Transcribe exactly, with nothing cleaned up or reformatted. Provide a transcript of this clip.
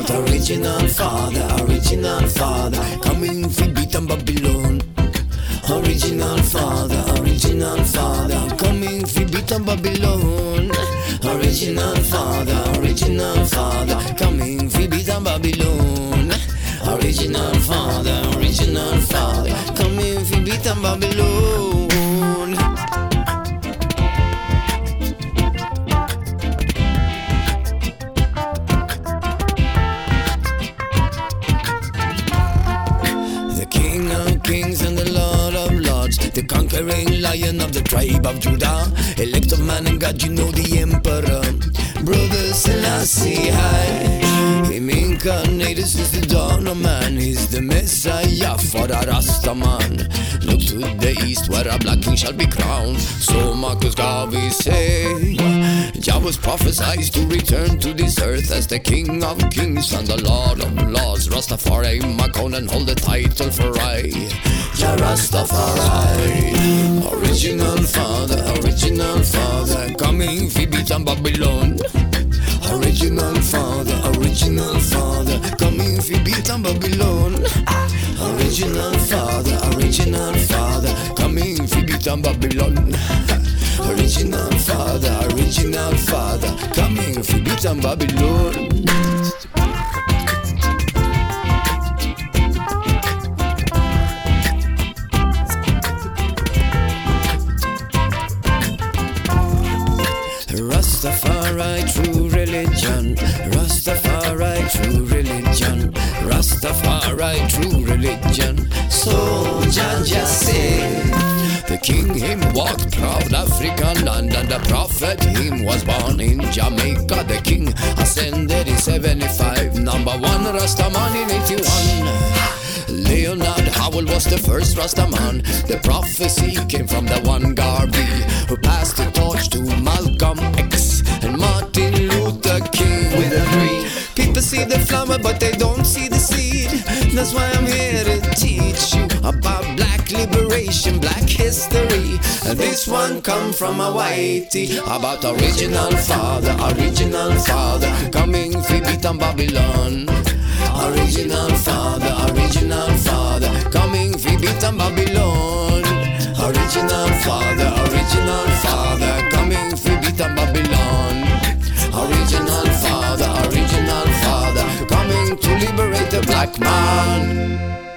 about original father, original father, coming fi beat on Babylon. Original father, original father, coming fi beat on Babylon. Original father, original father, coming fi beat on Babylon. Original father, original father, coming fi beat on Babylon. The King of Kings and the Lord of Lords, the conquering Lion of the tribe of Judah, elect of man and God, you know the Emperor, Brother Selassie I. Him incarnated since the dawn of man, he's the Messiah for the Rasta man. Look to the east where a black king shall be crowned, so Marcus Garvey say. Jah was prophesied to return to this earth as the King of Kings and the Lord of Lords. Rastafari Macon and hold the title for I. Jah Rastafari, original father, original father, coming fi beat on Babylon. Original father, original father, coming fi beat on Babylon. Original father, original father, coming fi beat on Babylon. Original father, original father, coming fi beat on Babylon. Rastafari true religion, Rastafari true religion, Rastafari true religion. So Jah just say, the king him walked proud African land, and the prophet him was born in Jamaica. The king ascended in seventy-five, number one Rastaman in eighty-one. Leonard Howell was the first Rastaman. The prophecy came from the one Garvey, who passed the torch to Malcolm X and Martin Luther King. With a three, people see the flower but they don't see the seed. That's why I'm here to teach you about black liberation, black history. And this one come from a whitey, about original father, original father, coming fi beat on Babylon. Original father, original father, coming fi beat on Babylon. Original father, original father, coming fi beat on Babylon. Original father, original father, coming to liberate the black man.